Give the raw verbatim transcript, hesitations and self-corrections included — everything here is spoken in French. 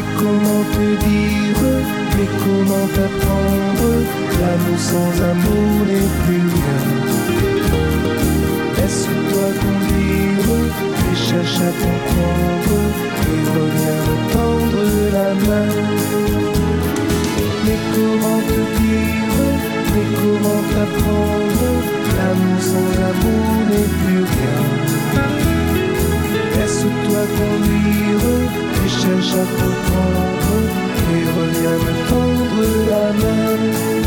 comment te dire, mais comment t'apprendre, l'amour sans amour n'est plus rien. Laisse-toi conduire, et cherche à comprendre, et reviens me tendre la main. Mais comment te dire, mais comment t'apprendre, l'amour sans amour n'est plus rien. Laisse-toi conduire, et cherche à comprendre, et reviens me tendre la main.